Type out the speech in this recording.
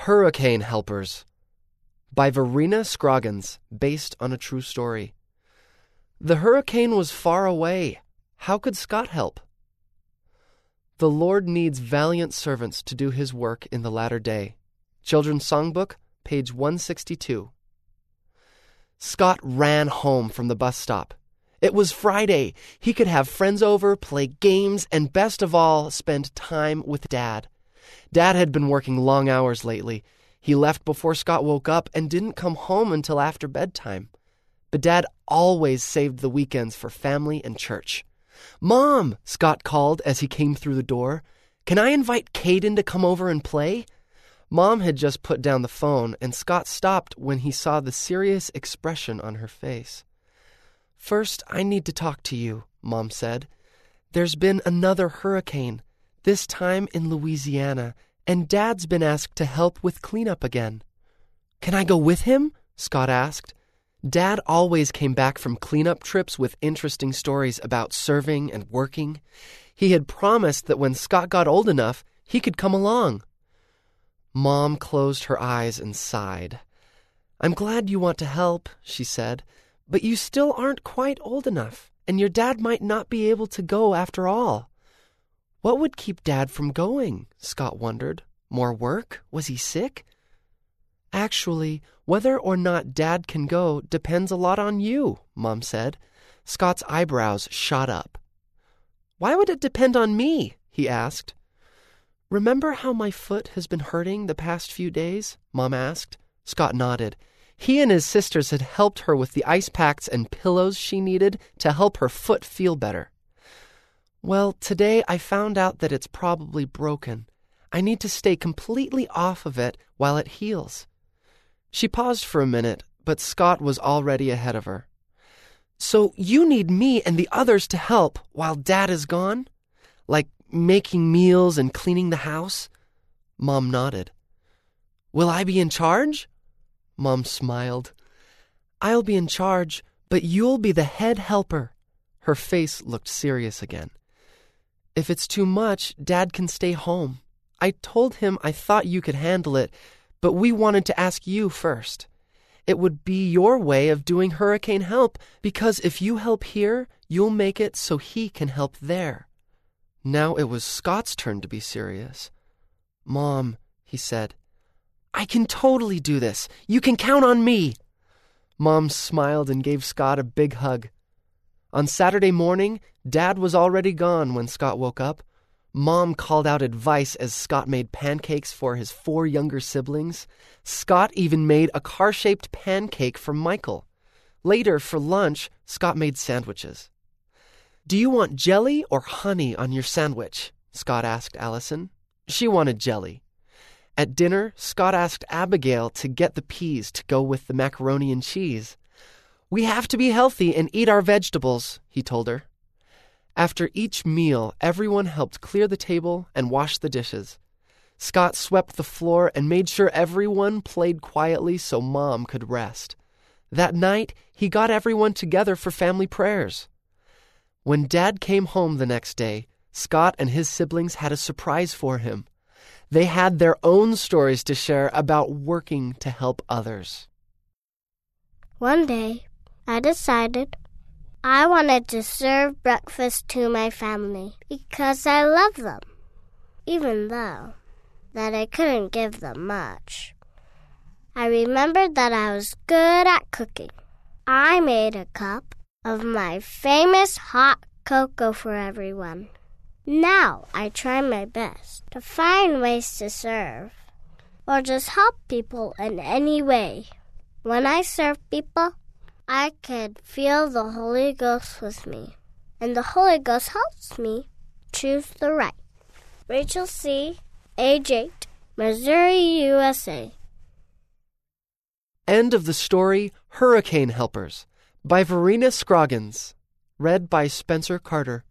Hurricane Helpers by Verena Scroggins, based on a true story. The hurricane was far away. How could Scott help? The Lord needs valiant servants to do his work in the latter day. Children's Songbook, page 162. Scott ran home from the bus stop. It was Friday. He could have friends over, play games, and best of all, spend time with Dad. Dad had been working long hours lately. He left before Scott woke up and didn't come home until after bedtime. But Dad always saved the weekends for family and church. "Mom," Scott called as he came through the door. "Can I invite Caden to come over and play?" Mom had just put down the phone, and Scott stopped when he saw the serious expression on her face. "First, I need to talk to you," Mom said. "There's been another hurricane, this time in Louisiana, and Dad's been asked to help with cleanup again." "Can I go with him?" Scott asked. Dad always came back from cleanup trips with interesting stories about serving and working. He had promised that when Scott got old enough, he could come along. Mom closed her eyes and sighed. "I'm glad you want to help," she said, "but you still aren't quite old enough, and your dad might not be able to go after all." What would keep Dad from going? Scott wondered. More work? Was he sick? "Actually, whether or not Dad can go depends a lot on you," Mom said. Scott's eyebrows shot up. "Why would it depend on me?" he asked. "Remember how my foot has been hurting the past few days?" Mom asked. Scott nodded. He and his sisters had helped her with the ice packs and pillows she needed to help her foot feel better. "Well, today I found out that it's probably broken. I need to stay completely off of it while it heals." She paused for a minute, but Scott was already ahead of her. "So you need me and the others to help while Dad is gone? Like making meals and cleaning the house?" Mom nodded. "Will I be in charge?" Mom smiled. "I'll be in charge, but you'll be the head helper." Her face looked serious again. "If it's too much, Dad can stay home. I told him I thought you could handle it, but we wanted to ask you first. It would be your way of doing hurricane help, because if you help here, you'll make it so he can help there." Now it was Scott's turn to be serious. "Mom," he said, "I can totally do this. You can count on me." Mom smiled and gave Scott a big hug. On Saturday morning, Dad was already gone when Scott woke up. Mom called out advice as Scott made pancakes for his 4 younger siblings. Scott even made a car-shaped pancake for Michael. Later, for lunch, Scott made sandwiches. "Do you want jelly or honey on your sandwich?" Scott asked Allison. She wanted jelly. At dinner, Scott asked Abigail to get the peas to go with the macaroni and cheese. "We have to be healthy and eat our vegetables," he told her. After each meal, everyone helped clear the table and wash the dishes. Scott swept the floor and made sure everyone played quietly so Mom could rest. That night, he got everyone together for family prayers. When Dad came home the next day, Scott and his siblings had a surprise for him. They had their own stories to share about working to help others. One day, I decided I wanted to serve breakfast to my family because I love them, even though that I couldn't give them much. I remembered that I was good at cooking. I made a cup of my famous hot cocoa for everyone. Now I try my best to find ways to serve or just help people in any way. When I serve people, I could feel the Holy Ghost with me, and the Holy Ghost helps me choose the right. Rachel C., age 8, Missouri, USA. End of the story Hurricane Helpers by Verena Scroggins. Read by Spencer Carter.